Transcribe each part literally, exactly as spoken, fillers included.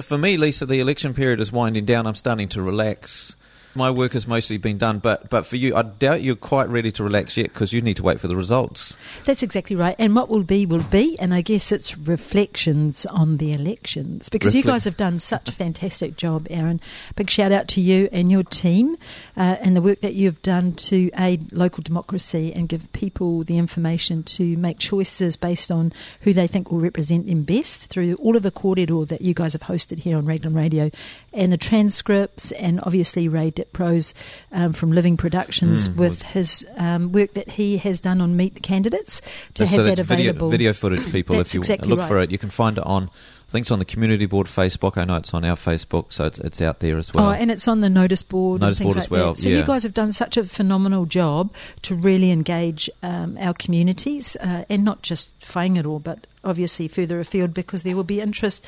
for me, Lisa, the election period is winding down. I'm starting to relax. My work has mostly been done, but but for you, I doubt you're quite ready to relax yet because you need to wait for the results. That's exactly right. And what will be, will be. And I guess it's reflections on the elections because Reflect- you guys have done such a fantastic job, Aaron. Big shout out to you and your team uh, and the work that you've done to aid local democracy and give people the information to make choices based on who they think will represent them best through all of the corridor that you guys have hosted here on Raglan Radio and the transcripts and obviously Ray Prose um, from Living Productions mm, with his um, work that he has done on Meet the Candidates to so have that's that available. Video, video footage, people. That's if you exactly look right. for it, you can find it on, I think it's on the community board Facebook. I know it's on our Facebook, so it's, it's out there as well. Oh, and it's on the notice board notice and things board like as well. that. So yeah. you guys have done such a phenomenal job to really engage um, our communities uh, and not just Whangarō, but obviously further afield because there will be interest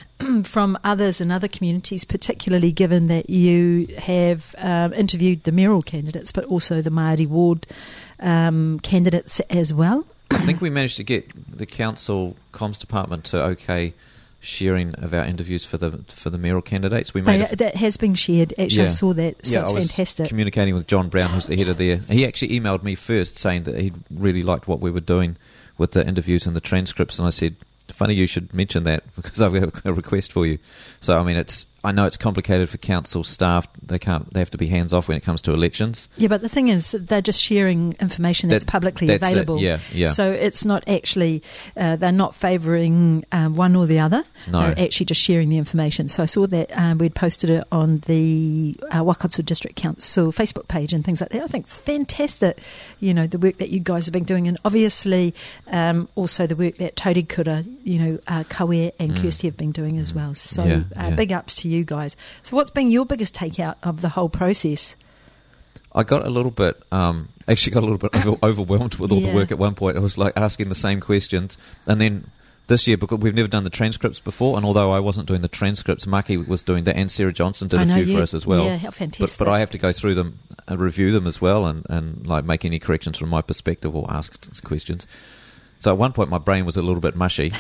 from others in other communities, particularly given that you have um, interviewed the mayoral candidates, but also the Māori ward um, candidates as well. I think we managed to get the council comms department to okay sharing of our interviews for the for the mayoral candidates. We made they, that has been shared. Actually, yeah. I saw that. So yeah, it's I was fantastic. Communicating with John Brown, who's the head of there. He actually emailed me first saying that he really liked what we were doing with the interviews and the transcripts, and I said, funny you should mention that because I've got a request for you. So I mean, it's I know it's complicated for council staff. They can't. They have to be hands off when it comes to elections. Yeah, but the thing is, they're just sharing information that's that, publicly that's available. It. Yeah, yeah. So it's not actually uh, they're not favouring um, one or the other. No. They're actually just sharing the information. So I saw that um, we'd posted it on the uh, Wakatsu District Council Facebook page and things like that. I think it's fantastic. You know, the work that you guys have been doing, and obviously um, also the work that Tauri Kura, you know, uh, Kawe and mm. Kirsty have been doing as well. So yeah, uh, yeah. big ups to you guys. So what's been your biggest takeout of the whole process? I got a little bit, um, actually got a little bit over, overwhelmed with all yeah. the work at one point. I was like asking the same questions. And then this year, because we've never done the transcripts before, and although I wasn't doing the transcripts, Maki was doing that, and Sarah Johnson did I a know, few yeah. for us as well. Yeah, how fantastic. But, but I have to go through them and review them as well and, and like make any corrections from my perspective or ask questions. So at one point my brain was a little bit mushy.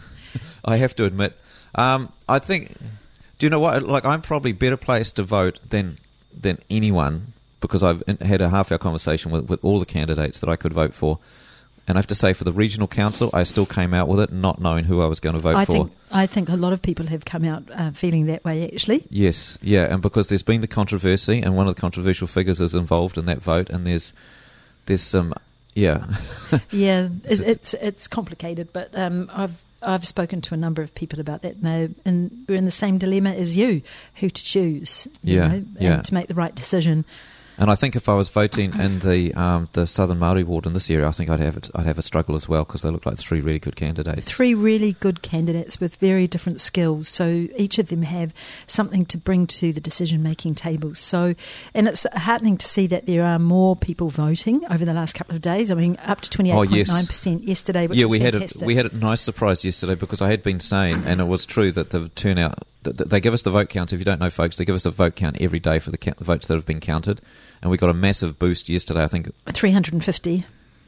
I have to admit. Um, I think... Do you know what? Like, I'm probably better placed to vote than than anyone because I've had a half-hour conversation with, with all the candidates that I could vote for. And I have to say, for the regional council, I still came out with it not knowing who I was going to vote I for. Think, I think a lot of people have come out uh, feeling that way, actually. Yes, yeah, and because there's been the controversy, and one of the controversial figures is involved in that vote, and there's there's some, yeah. yeah, it's, it's, it's complicated, but um, I've I've spoken to a number of people about that, and, they're in, we're in the same dilemma as you, who to choose, you yeah, know, yeah. and to make the right decision. And I think if I was voting in the um, the Southern Māori ward in this area, I think I'd have it, I'd have a struggle as well because they look like three really good candidates. Three really good candidates with very different skills. So each of them have something to bring to the decision-making table. So, and it's heartening to see that there are more people voting over the last couple of days. I mean, up to twenty-eight point nine percent oh, yes. yesterday, which yeah, is we fantastic. had a, we had a nice surprise yesterday because I had been saying, and it was true that the turnout. They give us the vote counts. If you don't know, folks, they give us a vote count every day for the count, the votes that have been counted. And we got a massive boost yesterday, I think. three hundred fifty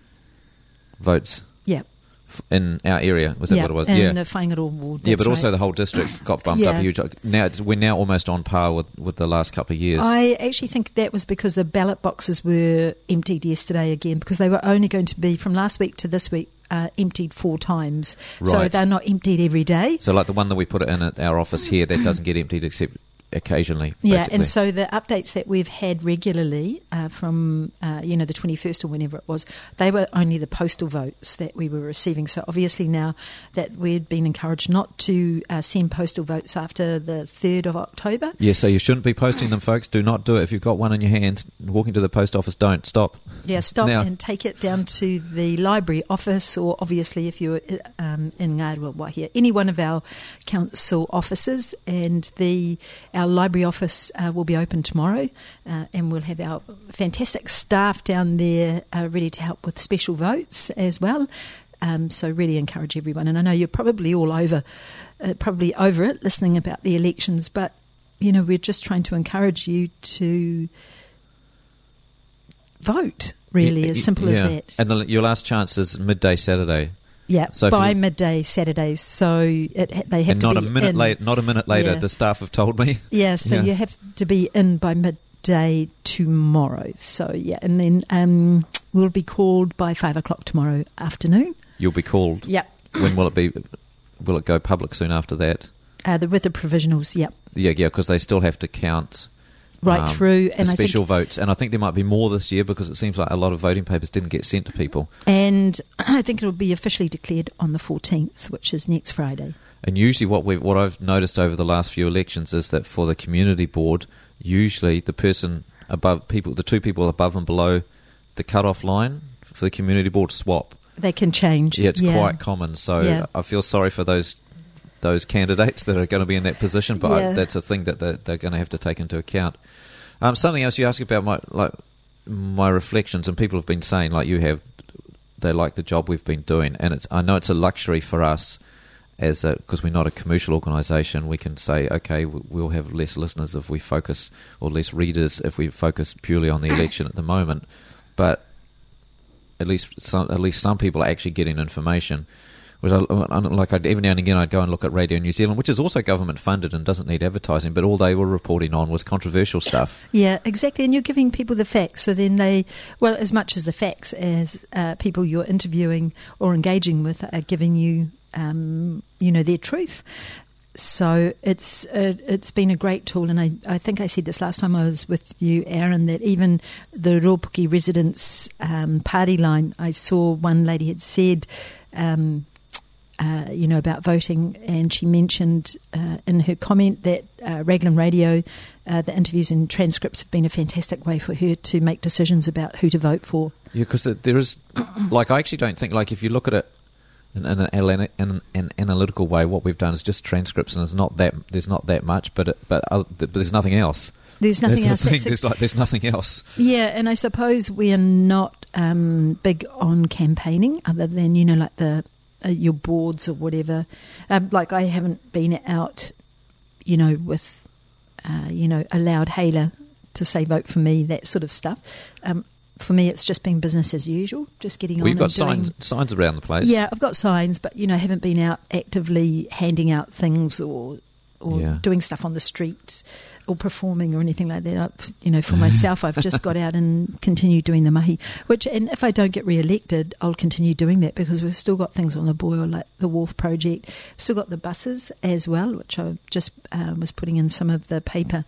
votes. Yeah. In our area, was that yeah, what it was? in Yeah, the Whangarō ward. Yeah, but right. also the whole district got bumped yeah. up a huge. Now it's, we're now almost on par with, with the last couple of years. I actually think that was because the ballot boxes were emptied yesterday again, because they were only going to be from last week to this week. Uh, emptied four times, right. So they're not emptied every day. So, like the one that we put in at our office here, that doesn't get emptied except occasionally. Yeah, basically. and so the updates that we've had regularly uh, from uh, you know the twenty-first or whenever it was, they were only the postal votes that we were receiving. So obviously now that we'd been encouraged not to uh, send postal votes after the third of October. Yeah, so you shouldn't be posting them, folks. Do not do it. If you've got one in your hands, walking to the post office, don't. Stop. Yeah, stop now. and take it down to the library office, or obviously if you're um, in Ngāroa Wahia, any one of our council offices, and the our library office uh, will be open tomorrow, uh, and we'll have our fantastic staff down there uh, ready to help with special votes as well. Um, so really encourage everyone, and I know you're probably all over, uh, probably over it, listening about the elections, but you know we're just trying to encourage you to vote. Really, yeah, as simple yeah. as that. And the, your last chance is midday Saturday. Yeah, So if by you- midday Saturdays. So it, they have and to not be a minute in. late, not a minute later. Yeah. The staff have told me. Yeah, so Yeah. you have to be in by midday tomorrow. So yeah, and then um, we'll be called by five o'clock tomorrow afternoon. You'll be called. Yeah, When will it be? Will it go public soon after that? uh, the, with the provisionals. Yeah, Yeah, yeah, because they still have to count right um, through. the And I special think, votes, and I think there might be more this year because it seems like a lot of voting papers didn't get sent to people. and I think it'll be officially declared on the fourteenth, which is next Friday. And usually, what we what I've noticed over the last few elections is that for the community board, usually the person above people, the two people above and below the cut-off line for the community board swap. They can change. Yeah, it's quite common. So Yeah. I feel sorry for those those candidates that are going to be in that position, but I, Yeah. that's a thing that they're, they're going to have to take into account. Um, something else you asked about my like my reflections, and people have been saying, like you have, they like the job we've been doing, and it's I know it's a luxury for us as because we're not a commercial organisation. We can say, okay, w- we'll have less listeners if we focus, or less readers if we focus purely on the election at the moment, but at least some, at least some people are actually getting information. Which I, like I'd, every now and again I'd go and look at Radio New Zealand, which is also government funded and doesn't need advertising, but all they were reporting on was controversial stuff. Yeah, exactly. And you're giving people the facts, so then they, well, as much as the facts as uh, people you're interviewing or engaging with are giving you, um, you know, their truth. So it's uh, it's been a great tool, and I, I think I said this last time I was with you, Aaron, that even the Ruapuki residents um, party line, I saw one lady had said, um, uh, you know, about voting, and she mentioned uh, in her comment that uh, Raglan Radio, uh, the interviews and transcripts have been a fantastic way for her to make decisions about who to vote for. Yeah, because there is, like, I actually don't think, like, if you look at it in, in, an, in an analytical way, what we've done is just transcripts, and it's not that there's not that much, but it, but, uh, but there's nothing else. There's nothing That's else. the thing, That's there's, like, there's nothing else. Yeah, and I suppose we are not um, big on campaigning, other than, you know, like the uh, your boards or whatever. Um, like I haven't been out, you know, with uh, you know a loud hailer to say vote for me, that sort of stuff. Um, for me, it's just been business as usual, just getting on. We've got and doing, signs signs around the place. Yeah, I've got signs, but you know, haven't been out actively handing out things or or Yeah. doing stuff on the streets or performing or anything like that. I, you know, for myself, I've just got out and continued doing the mahi. Which, and if I don't get re-elected, I'll continue doing that because we've still got things on the boil, like the Wharf project. We've still got the buses as well, which I just uh, was putting in some of the paper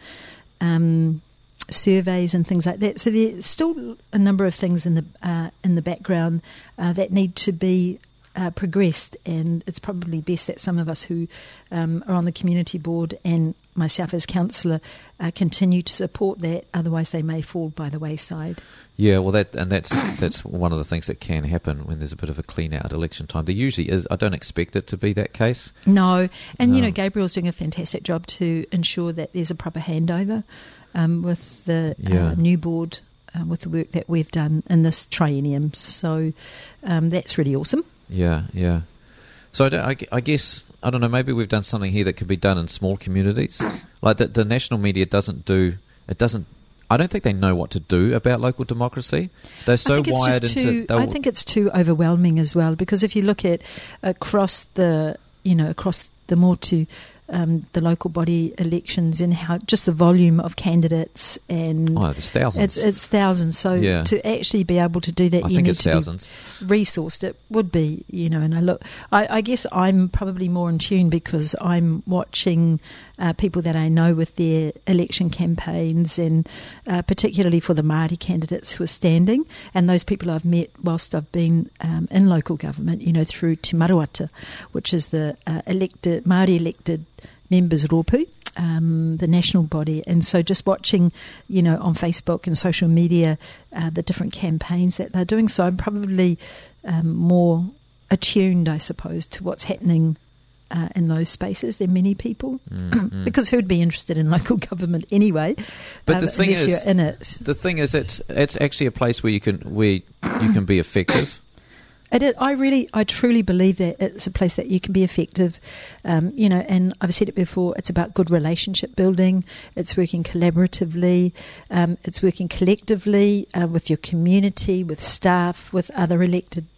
um, surveys and things like that. So there's still a number of things in the uh, in the background uh, that need to be Uh, progressed, and it's probably best that some of us who um, are on the community board and myself as councillor uh, continue to support that, otherwise they may fall by the wayside. Yeah, well, that and that's that's one of the things that can happen when there's a bit of a clean out election time. There usually is. I don't expect it to be that case. No, and you No. know, Gabriel's doing a fantastic job to ensure that there's a proper handover um, with the Yeah. uh, new board, uh, with the work that we've done in this triennium. So um, that's really awesome. Yeah, yeah. So I, don't- I gu- I guess, I don't know, maybe we've done something here that could be done in small communities. Like the, the national media doesn't do, it doesn't, I don't think they know what to do about local democracy. They're so I think it's wired just into... too, they'll- I think it's too overwhelming as well, because if you look at across the, you know, across the Motu, um, the local body elections and how just the volume of candidates and Oh, there's thousands. it's, it's thousands. So Yeah. to actually be able to do that, I you think need it's to thousands. be resourced. It would be, you know, and I look, I, I guess I'm probably more in tune because I'm watching uh, people that I know with their election campaigns, and uh, particularly for the Māori candidates who are standing, and those people I've met whilst I've been um, in local government, you know, through Te Maruata, which is the uh, elected Māori elected members Ropu, um, the national body. And so just watching, you know, on Facebook and social media, uh, the different campaigns that they're doing. So I'm probably um, more attuned, I suppose, to what's happening uh, in those spaces than many people. Mm-hmm. Because who'd be interested in local government anyway? But um, the thing unless is, you're in it. the thing is, it's it's actually a place where you can where you can be effective. It is, I really, I truly believe that it's a place that you can be effective, um, you know, and I've said it before, it's about good relationship building, it's working collaboratively, um, it's working collectively uh, with your community, with staff, with other elected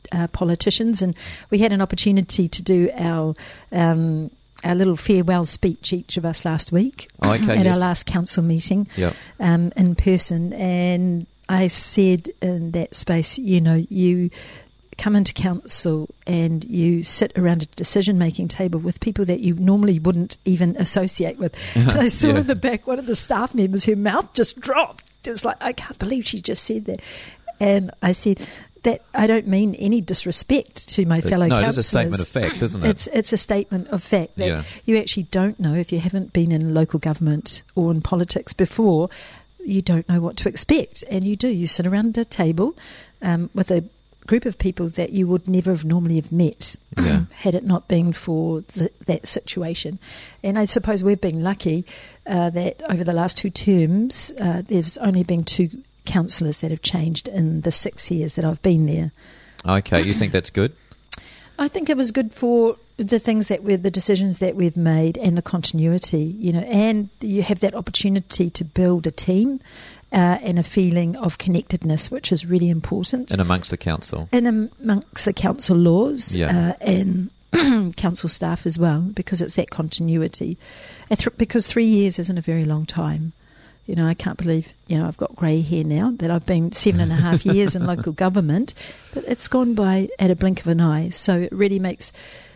uh, politicians, and we had an opportunity to do our um, our little farewell speech, each of us, last week oh, okay, at yes. our last council meeting Yep. um, in person. And I said in that space, you know, you come into council and you sit around a decision-making table with people that you normally wouldn't even associate with. And I saw Yeah. in the back one of the staff members, her mouth just dropped. It was like, I can't believe she just said that. And I said, that I don't mean any disrespect to my fellow no, councillors. it is a statement of fact, isn't it? It's it's a statement of fact that Yeah. you actually don't know, if you haven't been in local government or in politics before, you don't know what to expect. And you do. You sit around a table um, with a group of people that you would never have normally have met Yeah. had it not been for the, that situation. And I suppose we've been lucky uh, that over the last two terms, uh, there's only been two councillors that have changed in the six years that I've been there. Okay, you think that's good? I think it was good for the things that we're, the decisions that we've made and the continuity, you know, and you have that opportunity to build a team uh, and a feeling of connectedness, which is really important. And amongst the council. And amongst the council laws Yeah. uh, and council staff as well, because it's that continuity. And th- because three years isn't a very long time. You know, I can't believe, you know, I've got grey hair now, that I've been seven and a half years in local government, but it's gone by at a blink of an eye. So it really makes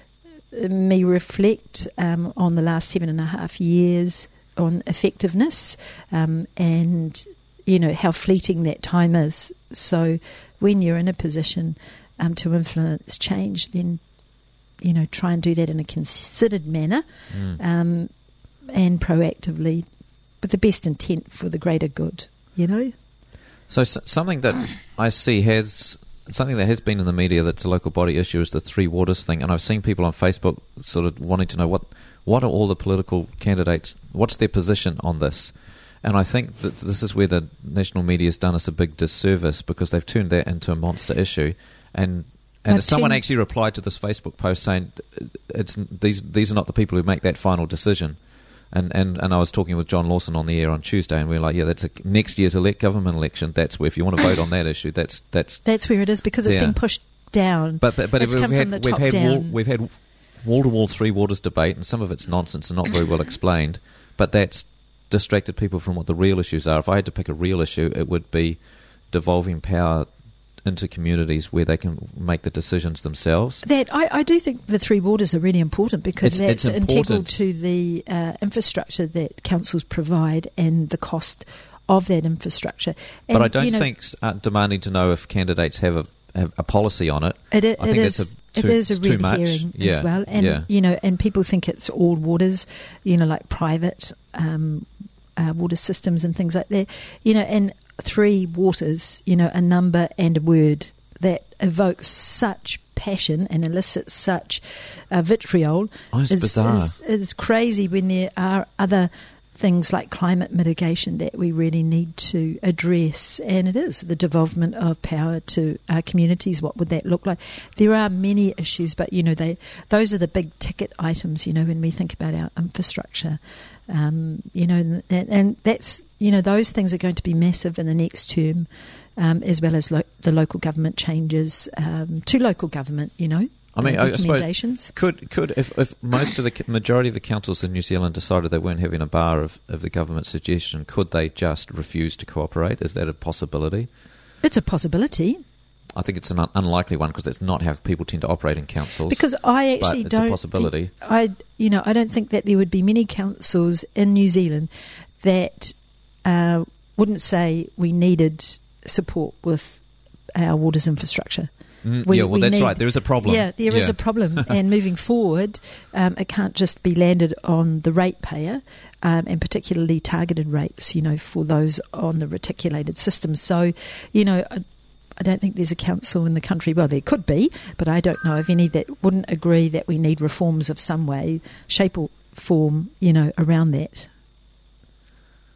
me reflect um, on the last seven and a half years on effectiveness um, and, you know, how fleeting that time is. So when you're in a position um, to influence change, then, you know, try and do that in a considered manner Mm. um, and proactively, with the best intent for the greater good, you know? So s- something that I see has something that has been in the media that's a local body issue is the Three Waters thing, and I've seen people on Facebook sort of wanting to know what what are all the political candidates, what's their position on this, and I think that this is where the national media has done us a big disservice because they've turned that into a monster issue, and and I've someone turned- actually replied to this Facebook post saying it's these these are not the people who make that final decision. And, and and I was talking with John Lawson on the air on Tuesday, and we were like, yeah, that's a, next year's elect government election. That's where, if you want to vote on that issue, that's that's. That's where it is, because it's Yeah. been pushed down. But but, but It's we've come had from the we've top had down. wall, we've had wall to wall Three Waters debate, and some of it's nonsense and not very well explained. But that's distracted people from what the real issues are. If I had to pick a real issue, it would be devolving power into communities where they can make the decisions themselves. That I, I do think the Three Waters are really important, because It's- that's it's integral important. to the uh, infrastructure that councils provide and the cost of that infrastructure. And, but I don't you know, think uh, demanding to know if candidates have a have a policy on it. It, it, I think it it's is. a too- it is a it's too red much. herring Yeah, as well, and yeah. you know, and people think it's all waters, you know, like private um, uh, water systems and things like that. You know, and Three Waters, you know, a number and a word that evokes such passion and elicits such uh, vitriol. Oh, it's is, bizarre. Is, is crazy when there are other things like climate mitigation that we really need to address, and it is the devolvement of power to our communities. What would that look like? There are many issues, but you know, they those are the big ticket items, you know, when we think about our infrastructure. Um, you know, and, and that's, you know, those things are going to be massive in the next term, um, as well as lo- the local government changes um, to local government, you know. I mean, the I suppose recommendations. could could if, if most of the majority of the councils in New Zealand decided they weren't having a bar of, of the government suggestion, could they just refuse to cooperate? Is that a possibility? It's a possibility. I think it's an un- unlikely one because that's not how people tend to operate in councils. Because I actually but it's a don't. possibility. I, you know, I don't think that there would be many councils in New Zealand that uh, wouldn't say we needed support with our waters infrastructure. Mm, We- yeah, well, we that's need- right. There is a problem. Yeah, there is Yeah. a problem. And moving forward, um, it can't just be landed on the ratepayer, um, and particularly targeted rates, you know, for those on the reticulated system. So, you know, I, I don't think there's a council in the country, well, there could be, but I don't know of any that wouldn't agree that we need reforms of some way, shape or form, you know, around that.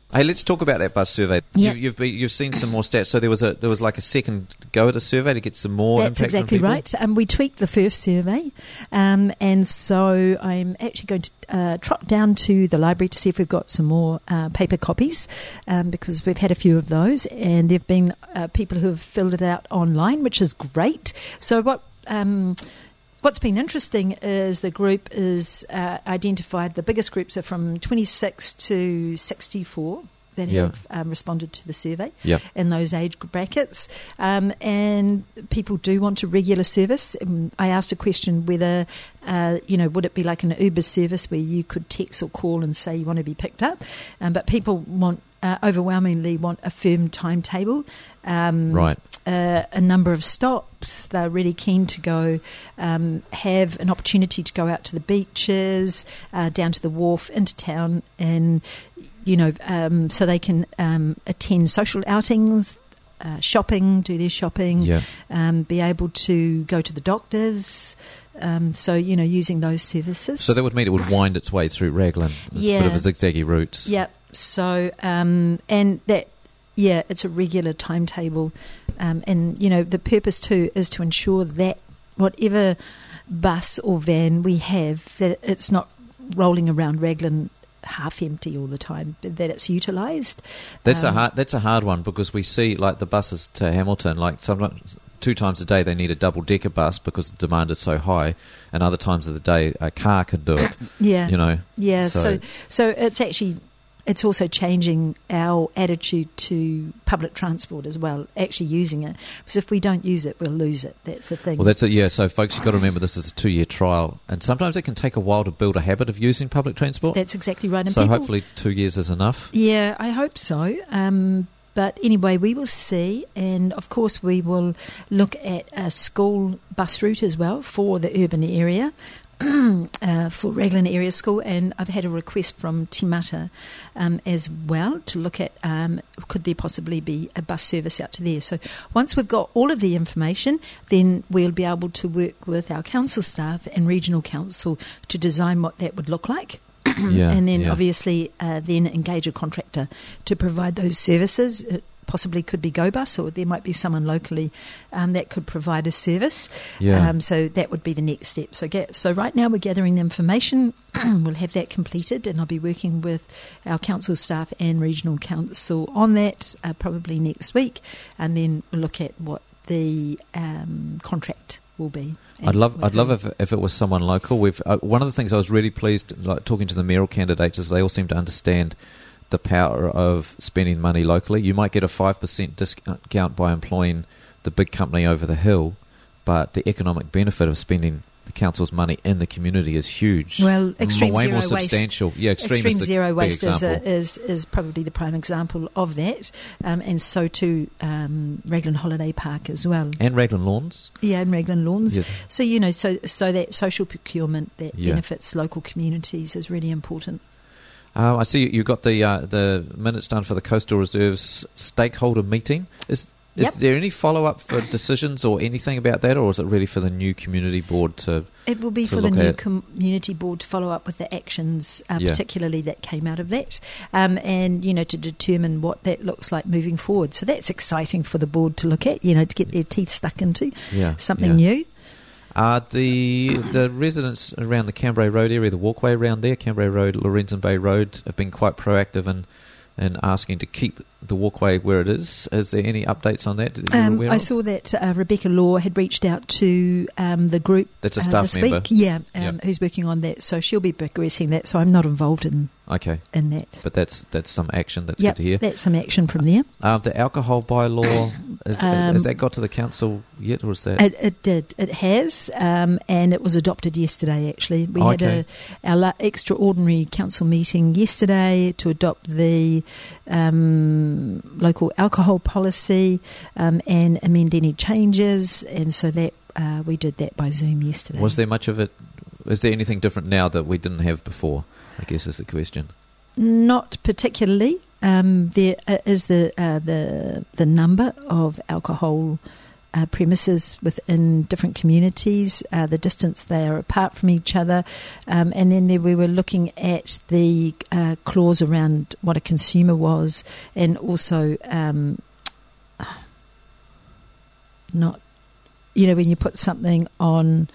Hey, let's talk about that bus survey. Yep. You, you've been, you've seen some more stats. So there was a there was like a second go at the survey to get some more That's impact on exactly people? right. Um, we tweaked the first survey, um, and so I'm actually going to uh, trot down to the library to see if we've got some more uh, paper copies, um, because we've had a few of those, and there have been uh, people who have filled it out online, which is great. So what... Um, What's been interesting is the group is uh, identified, the biggest groups are from twenty-six to sixty-four that Yeah. have um, responded to the survey Yeah. in those age brackets. Um, and people do want a regular service. Um, I asked a question whether, uh, you know, would it be like an Uber service where you could text or call and say you want to be picked up? Um, but people want, uh, overwhelmingly want a firm timetable. Um, Right. Uh, a number of stops. They're really keen to go, um, have an opportunity to go out to the beaches, uh, down to the wharf, into town, and you know, um, so they can um, attend social outings, uh, shopping, do their shopping, Yeah. um, be able to go to the doctors. Um, so you know, using those services. So that would mean it would wind its way through Raglan. It's Yeah. a bit of a zigzaggy route. Yeah. So um, and that. Yeah, it's a regular timetable, um, and you know the purpose too is to ensure that whatever bus or van we have, that it's not rolling around Raglan half empty all the time, but that it's utilised. That's Um, a hard. That's a hard one because we see like the buses to Hamilton, like sometimes two times a day they need a double decker bus because the demand is so high, and other times of the day a car can do it. Yeah, You know. yeah. so- So, so it's actually. It's also changing our attitude to public transport as well, actually using it. Because if we don't use it, we'll lose it. That's the thing. Well, that's it. Yeah. So, folks, you've got to remember this is a two-year trial, and sometimes it can take a while to build a habit of using public transport. That's exactly right. And so, people, hopefully, two years is enough. Yeah, I hope so. Um, but anyway, we will see. And of course, we will look at a school bus route as well for the urban area. Uh, for Raglan Area School, and I've had a request from Timata um, as well to look at um, could there possibly be a bus service out to there. So once we've got all of the information, then we'll be able to work with our council staff and regional council to design what that would look like. Yeah, and then yeah. obviously uh, then engage a contractor to provide those services. It possibly could be GoBus, or there might be someone locally um, that could provide a service. Yeah. Um, so that would be the next step. So get, so right now we're gathering the information. We'll have that completed, and I'll be working with our council staff and regional council on that uh, probably next week, and then we'll look at what the um, contract will be. I'd love, I'd love if if it was someone local. We've uh, one of the things I was really pleased, like talking to the mayoral candidates, is they all seem to understand the power of spending money locally. You might get a five percent discount by employing the big company over the hill, but the economic benefit of spending the council's money in the community is huge. Well, extreme way zero more waste. substantial. Yeah, extreme, Extreme is the zero big waste is, example. a, is is probably the prime example of that, um, and so too um, Raglan Holiday Park as well. And Raglan Lawns. Yeah, and Raglan Lawns. Yeah. So you know, so so that social procurement that Yeah. benefits local communities is really important. Uh, I see you've got the uh, the minutes done for the Coastal Reserves stakeholder meeting. Is is Yep. there any follow up for decisions or anything about that, or is it really for the new community board to? It will be to for the look new at? community board to follow up with the actions, uh, Yeah. particularly that came out of that, um, and you know to determine what that looks like moving forward. So that's exciting for the board to look at, you know, to get their teeth stuck into Yeah, something yeah. new. Uh, the the residents around the Cambrai Road area, the walkway around there, Cambrai Road, Lorenzen Bay Road, have been quite proactive in, in asking to keep the walkway where it is. Is there any updates on that that you're Um, aware I of? saw that uh, Rebecca Law had reached out to um, the group That's a uh, staff this member. week, yeah, um, Yep. who's working on that. So she'll be progressing that. So I'm not involved in, Okay, in that. but that's that's some action. That's Yep, good to hear. that's some action from there. Um, the alcohol bylaw, is, Um, has that got to the council yet, or is that? It, it did. It has, um, and it was adopted yesterday. Actually, we Oh, had okay. a our la- extraordinary council meeting yesterday to adopt the um, local alcohol policy um, and amend any changes, and so that uh, we did that by Zoom yesterday. Was there much of it? Is there anything different now that we didn't have before? I guess is the question. Not particularly. Um, there uh, is the uh, the the number of alcohol uh, premises within different communities, uh, the distance they are apart from each other, um, and then there we were looking at the uh, clause around what a consumer was, and also um, not, you know, when you put something on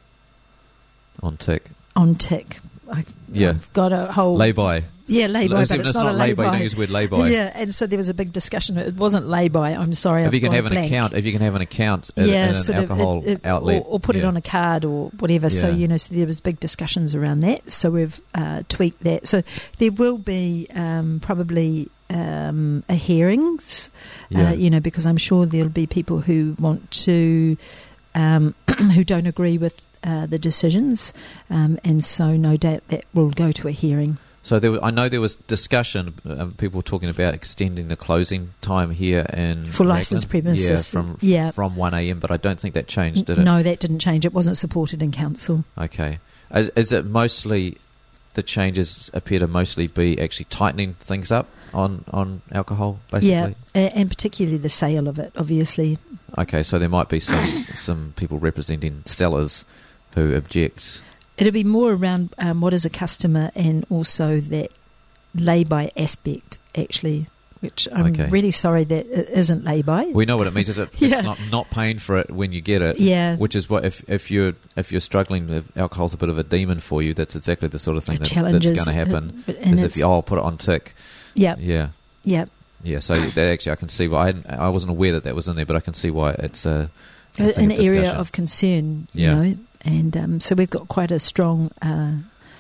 on tick. On tick. I've, yeah. I've got a whole... Lay-by. Yeah, lay-by, but it's, it's not, not a lay-by. You don't use the word lay-by. Yeah, and so there was a big discussion. It wasn't lay-by. I'm sorry, If I've you can gone have an blank. account, if you can have an account at, yeah, at an sort alcohol of, it, it, outlet. Or, or put yeah. it on a card or whatever. So, Yeah. you know, so there was big discussions around that. So we've uh, tweaked that. So there will be um, probably... Um, a hearings, Yeah. uh, you know, because I'm sure there'll be people who want to, um, who don't agree with uh, the decisions, um, and so no doubt that will go to a hearing. So there, was, I know there was discussion. Uh, people were talking about extending the closing time here in For Raglan. licensed premises. Yeah, from Yeah. from one a m. But I don't think that changed, did it? No, that didn't change. It wasn't supported in council. Okay. Is, is it mostly the changes appear to mostly be actually tightening things up on, on alcohol, basically? Yeah, a- and particularly the sale of it, obviously. Okay, so there might be some some people representing sellers who object. It'll be more around um, what is a customer and also that lay-by aspect, actually, which I'm Okay. really sorry that it isn't lay-by. We know what it means. Is it? Yeah. It's not, not paying for it when you get it. Yeah. Which is what if if you're if you're struggling, if alcohol's a bit of a demon for you, that's exactly the sort of thing The that's, challenges, that's going to happen. uh, and Is if it's- you oh I'll put it on tick. Yeah, Yeah. yeah. Yeah. So that actually I can see why I, hadn't- I wasn't aware that that was in there, but I can see why it's a, a A- thing an of area discussion. of concern, you Yeah. know, and um, so we've got quite a strong uh,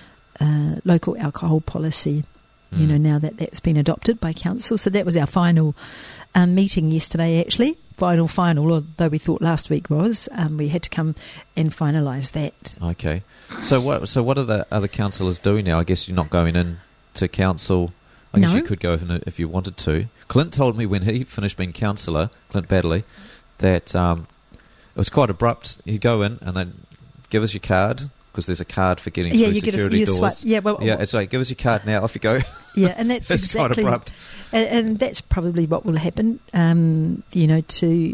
uh, local alcohol policy, you Mm. know, now that that's been adopted by council. So that was our final um, meeting yesterday, actually. Final, final, although we thought last week was. Um, we had to come and finalise that. Okay. So what? So what are the other councillors doing now? I guess you're not going in to council. I guess No. you could go if, if you wanted to. Clint told me when he finished being councillor, Clint Baddeley, that um, it was quite abrupt. He'd go in and then give us your card, because there's a card for getting Yeah, through you get a security you doors. swipe. Yeah, well, Yeah, it's like, give us your card now, off you go. yeah, and that's It's exactly quite abrupt. And, and that's probably what will happen. Um, you know, to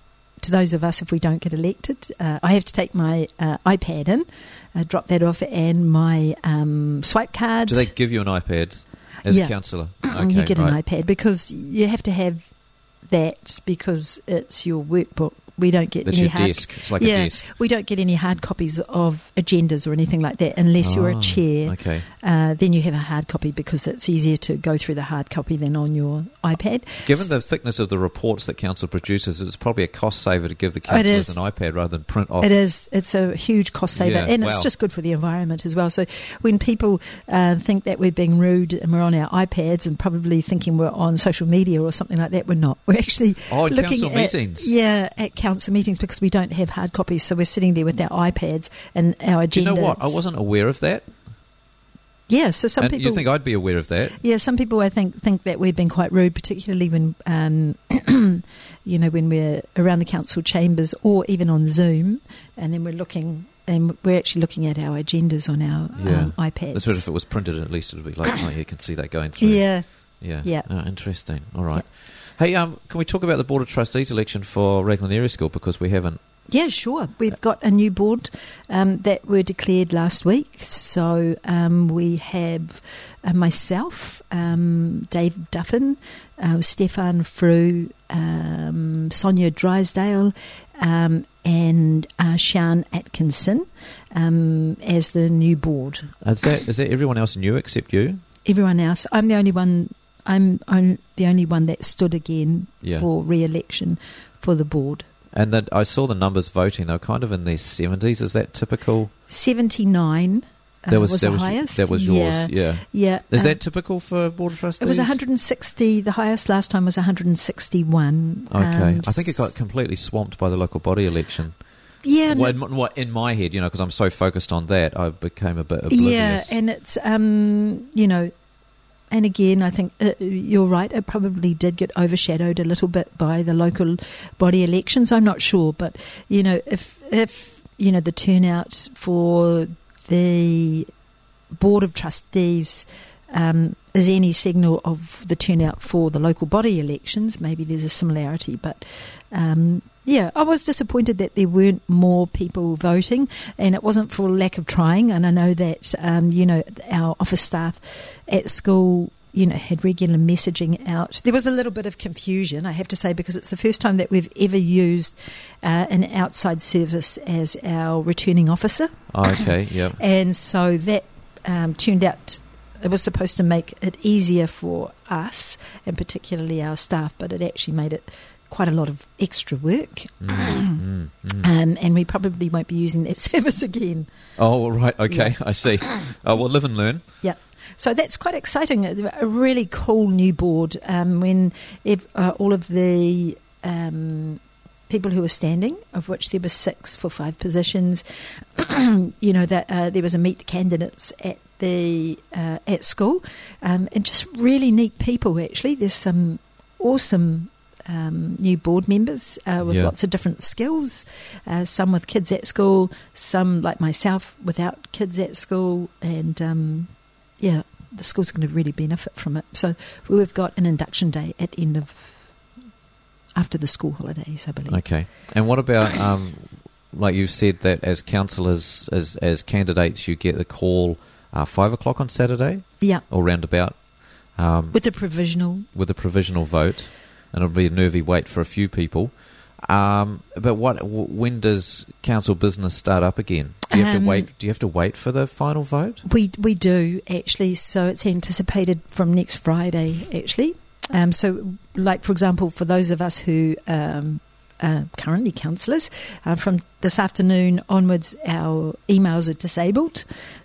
to those of us if we don't get elected, uh, I have to take my uh, iPad in, uh, drop that off, and my um, swipe card. Do they give you an iPad as Yeah. a councillor? And Okay, you get right. an iPad because you have to have that because it's your workbook. We don't get That's any your hard, desk. It's like yeah, a desk. we don't get any hard copies of agendas or anything like that unless you're a Oh, chair. Okay. Uh, then you have a hard copy because it's easier to go through the hard copy than on your iPad. Given the thickness of the reports that council produces, it's probably a cost saver to give the Oh, it councillors is. an iPad rather than print off. It is. It's a huge cost saver, Yeah, and wow. it's just good for the environment as well. So when people uh, think that we're being rude and we're on our iPads and probably thinking we're on social media or something like that, we're not. We're actually Oh, in looking council at, meetings. Yeah, at council meetings because we don't have hard copies. So we're sitting there with our iPads and our agendas. Do you know what? I wasn't aware of that. Yeah, so some and people you think I'd be aware of that? Yeah, some people I think think that we've been quite rude, particularly when um, you know when we're around the council chambers or even on Zoom, and then we're looking and we're actually looking at our agendas on our Yeah. um, iPads. That's what if it was printed, at least it would be like, oh, you can see that going through. Yeah, Yeah. Yeah. Oh, interesting. All right. Hey, um, can we talk about the Board of Trustees election for Raglan Area School, because we haven't. yeah, sure. We've got a new board um, that were declared last week. So um, we have uh, myself, um, Dave Duffin, uh, Stefan Frew, um, Sonia Drysdale, um, and uh, Sian Atkinson um, as the new board. Is that, is that everyone else new except you? Everyone else, I'm the only one. I'm, I'm the only one that stood again Yeah. for re-election for the board. And that I saw the numbers voting; they were kind of in their seventies. Is that typical? seventy-nine uh, That was, was that the was highest. that was Yeah. yours. Yeah. Yeah. Is um, that typical for Board of Trustees? It was one hundred sixty. The highest last time was one hundred sixty-one. Okay, Um, I think it got completely swamped by the local body election. Yeah. Well, no- in, my- in my head, you know, because I'm so focused on that, I became a bit yeah, oblivious. and it's um, you know, and again, I think uh, you're right. It probably did get overshadowed a little bit by the local body elections. I'm not sure, but you know, if if you know the turnout for the Board of Trustees um, is any signal of the turnout for the local body elections, maybe there's a similarity. But um, Yeah, I was disappointed that there weren't more people voting, and it wasn't for lack of trying. And I know that, um, you know, our office staff at school, you know, had regular messaging out. There was a little bit of confusion, I have to say, because it's the first time that we've ever used uh, an outside service as our returning officer. Oh, okay, yeah. And so that um, turned out, it was supposed to make it easier for us, and particularly our staff, but it actually made it quite a lot of extra work. Mm, mm, mm. Um, and we probably won't be using that service again. Oh, right, okay, Yeah. I see. Oh, well, live and learn. Yeah. So that's quite exciting. A, a really cool new board. Um, when ev- uh, all of the um, people who were standing, of which there were six for five positions, you know, that uh, there was a meet the candidates at the uh, at school, um, and just really neat people. Actually, there's some awesome Um, new board members uh, with Yeah. lots of different skills, uh, some with kids at school, some like myself without kids at school, and um, yeah, the school's going to really benefit from it. So we've got an induction day at the end of, after the school holidays, I believe. Okay. And what about, um, like you said, that as councillors, as as candidates, you get the call uh, five o'clock on Saturday Yeah, or roundabout um, with the provisional. with a provisional vote, and it'll be a nervy wait for a few people. Um, but what? W- when does council business start up again? Do you have Um, to wait? Do you have to wait for the final vote? We we do actually, so it's anticipated from next Friday actually. Um, so, like for example, for those of us who um, are currently councillors, uh, from this afternoon onwards, our emails are disabled.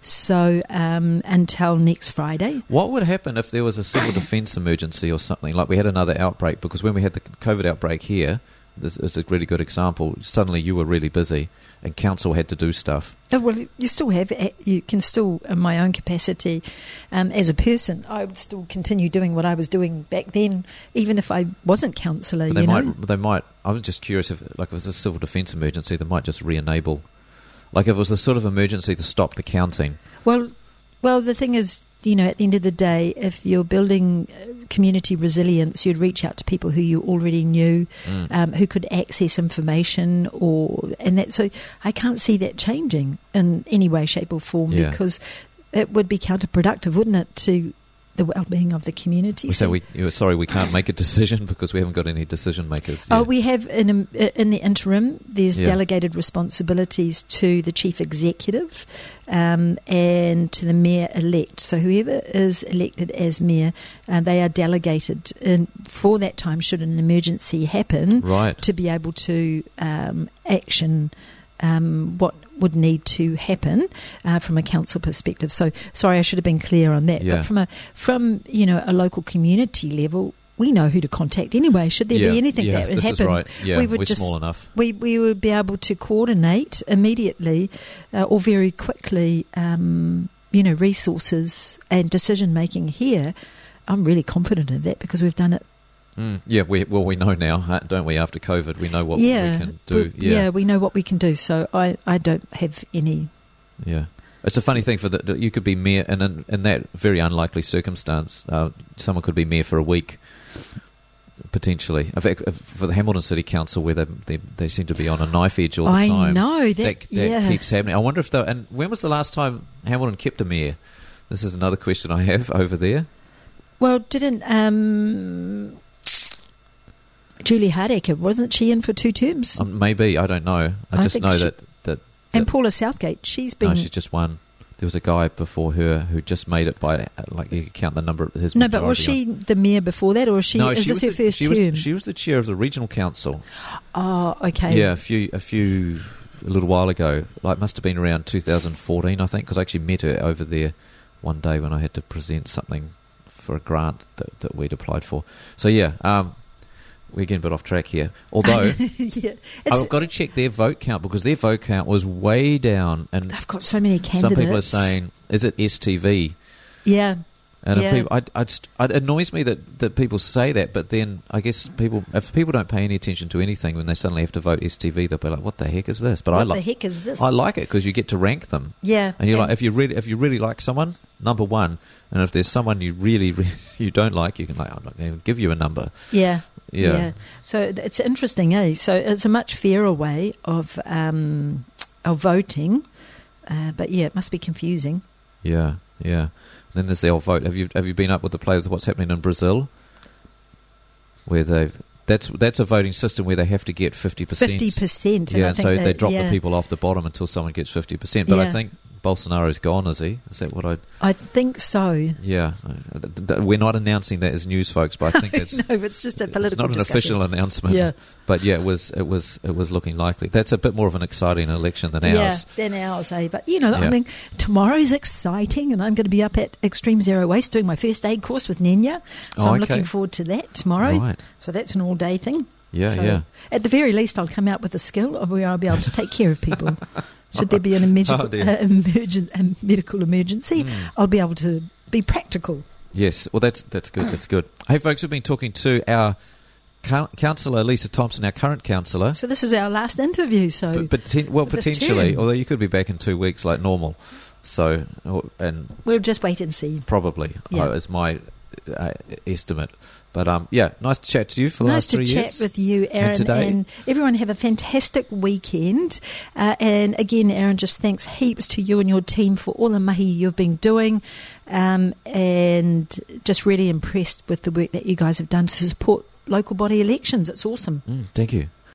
So um, until next Friday. What would happen if there was a civil defence emergency or something? Like we had another outbreak, because when we had the COVID outbreak here, this is a really good example. Suddenly you were really busy and council had to do stuff. Oh, well, you still have, you can still, in my own capacity, um, as a person, I would still continue doing what I was doing back then, even if I wasn't councillor, But they you might, know. they might, I was just curious if, like, if it was a civil defence emergency, they might just re-enable. Like, if it was the sort of emergency to stop the counting. Well, well, the thing is, you know, at the end of the day, if you're building uh, community resilience, you'd reach out to people who you already knew, Mm. um, who could access information, or and that. So I can't see that changing in any way, shape, or form, Yeah. because it would be counterproductive, wouldn't it, to the well-being of the community? So we, you know, sorry, we can't make a decision because we haven't got any decision makers. Oh, yet. we have in, in the interim, there's Yeah. delegated responsibilities to the chief executive um, and to the mayor-elect. So whoever is elected as mayor, uh, they are delegated in, for that time, should an emergency happen, Right. to be able to um, action um, what would need to happen uh, from a council perspective. So, sorry, I should have been clear on that. Yeah. But from a from you know a local community level, we know who to contact anyway. Should there yeah. be anything yeah, that would this happen, is right. Yeah, we would we're just small enough. we we would be able to coordinate immediately uh, or very quickly. Um, you know, resources and decision making here. I'm really confident of that because we've done it. Mm, yeah, we, well, we know now, uh, don't we? After COVID, we know what yeah, we can do. we, Yeah, we know what we can do. So I, I don't have any. yeah. It's a funny thing for the you could be mayor, and in, in that very unlikely circumstance, uh, someone could be mayor for a week, potentially. In fact, for the Hamilton City Council, where they they, they seem to be on a knife edge all the I time. know that. that, that yeah. keeps happening. I wonder if though. And when was the last time Hamilton kept a mayor? This is another question I have over there. Well, didn't um, Julie Hardaker, wasn't she in for two terms? Um, maybe I don't know. I, I just think know she- that that. and that Paula Southgate, she's been. no, she's just one. There was a guy before her who just made it by, uh, like, you could count the number of his no, but was majority she the mayor before that, or is she? on- No, is she this was her the, first she term? Was, she was the chair of the regional council. Oh, okay. Yeah, a few, a few, a little while ago. Like, must have been around two thousand fourteen, I think, because I actually met her over there one day when I had to present something for a grant that, that we'd applied for. So yeah, um, we're getting a bit off track here. Although yeah, it's, I've got to check their vote count, because their vote count was way down, and they've got so many candidates. some people are saying, is it S T V? Yeah, And Yeah. if people, I, I just, it annoys me that, that people say that, but then I guess people, if people don't pay any attention to anything when they suddenly have to vote S T V, they'll be like, "What the heck is this?" But What I the like, heck is this? I like it because you get to rank them, Yeah. and you're like, if you really, if you really like someone, number one, and if there's someone you really, really you don't like, you can like, I'm not going to give you a number. Yeah. Yeah. Yeah. So it's interesting, eh? So it's a much fairer way of um, of voting, uh, but yeah, it must be confusing. Yeah, yeah. Then there's the old vote. Have you have you been up with the play with what's happening in Brazil? Where they that's that's a voting system where they have to get fifty percent. Fifty percent. Yeah, and so they, they drop yeah. the people off the bottom until someone gets fifty percent. But I Yeah. think Bolsonaro's gone, is he? Is that what I? I think so. Yeah, we're not announcing that as news, folks. But I think it's no, it's just a political. it's not an discussion. official announcement. Yeah. But yeah, it was it was it was looking likely. That's a bit more of an exciting election than Yeah, ours. than ours, eh? But, you know, I Yeah. mean, tomorrow's exciting, and I'm going to be up at Extreme Zero Waste doing my first aid course with Nenya. So Oh, I'm okay. looking forward to that tomorrow. Right. So that's an all-day thing. Yeah, So yeah. At the very least, I'll come out with a skill of where I'll be able to take care of people. Should there be an emerg- Oh, dear. uh, emergen- a medical emergency, Mm. I'll be able to be practical. Yes, well, that's that's good. That's good. Hey, folks, we've been talking to our coun- councillor, Lisa Thompson, our current councillor. So this is our last interview. So But, but poten- well, for this potentially, term. although you could be back in two weeks like normal. So, or- and we'll just wait and see. probably Yeah. uh, is my uh, estimate. But um, yeah, nice to chat to you for the Nice last to three chat years. with you, Aaron, today. and everyone have a fantastic weekend. Uh, and again, Aaron, just thanks heaps to you and your team for all the mahi you've been doing, um, and just really impressed with the work that you guys have done to support local body elections. It's awesome. Mm, thank you.